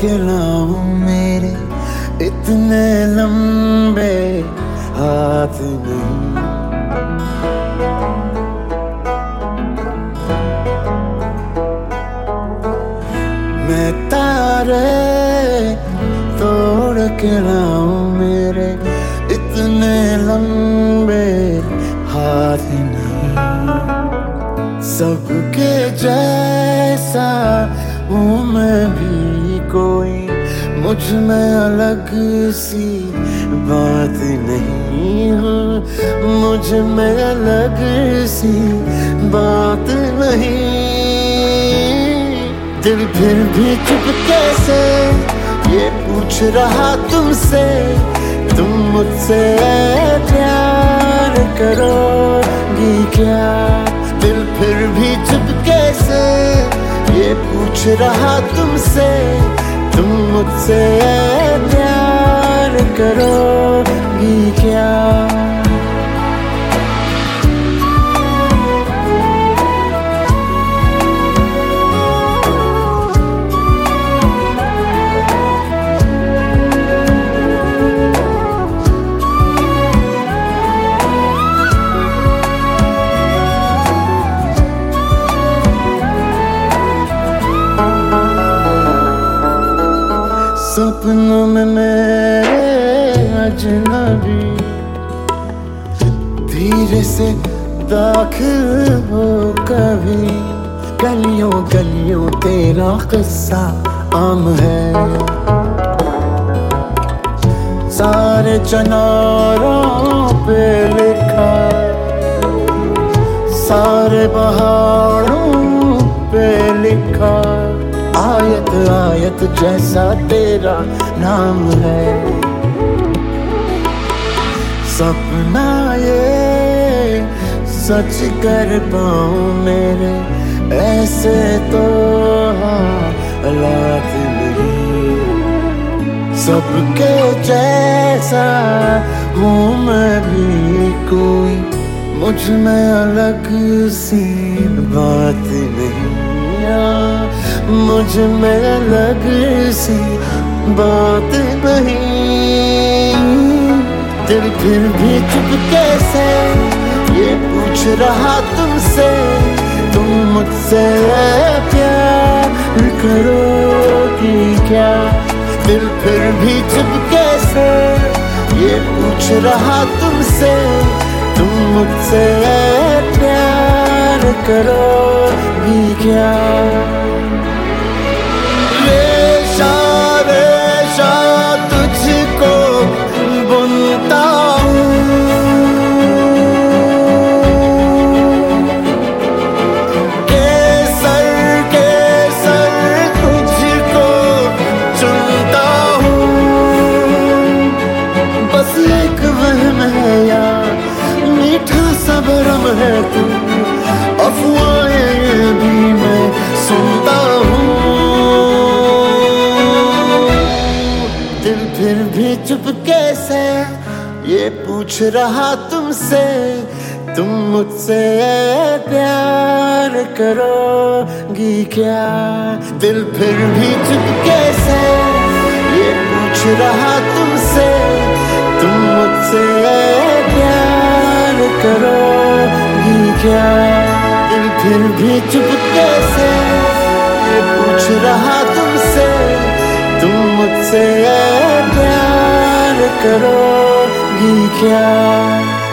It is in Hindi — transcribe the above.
खिलाऊं मेरे इतने लंबे हाथ नहीं। मैं तारे तोड़ के लाऊं मेरे इतने लंबे हाथ नहीं। सबके जैसा हूँ मैं भी कोई, मुझ में अलग सी बात नहीं हूँ, मुझ में अलग सी बात नहीं। दिल फिर भी चुप कैसे ये पूछ रहा तुमसे, तुम मुझसे प्यार करोगी क्या? दिल फिर भी चुप कैसे ये पूछ रहा तुमसे, तुम मुझसे प्यार करोगी क्या? सपनों में मेरे अजनबी धीरे से दाखिल हो कभी, गलियों गलियों तेरा किस्सा आम है। सारे चनारों पे लिखा, सारे पहाड़ों पे लिखा, आयत आयत जैसा तेरा नाम है। सपना ये सच कर पाऊं मेरे ऐसे तो हालात नहीं। सबके जैसा हूँ मैं भी कोई, मुझ में अलग सी बात नहीं, मुझ में अलग सी बात नहीं। दिल फिर भी चुप कैसे ये पूछ रहा तुमसे, तुम मुझसे प्यार करोगी क्या? दिल फिर भी चुप कैसे ये पूछ रहा तुमसे, तुम मुझसे प्यार करोगी क्या? रेशा रेशा तुझको बुनता हूँ, केसर केसर तुझको चुनता हूँ। बस एक वहम है यार, मीठा सा भरम है तू, अफवाहें भी मैं सुनता हूँ। दिल फिर भी चुप कैसे ये पूछ रहा तुमसे, तुम मुझसे प्यार करोगी क्या? दिल फिर भी चुप कैसे ये पूछ रहा तुमसे, तुम मुझसे प्यार करोगी क्या? दिल फिर भी चुप कैसे ये पूछ रहा तुमसे, तुम मुझसे प्यार करोगी क्या?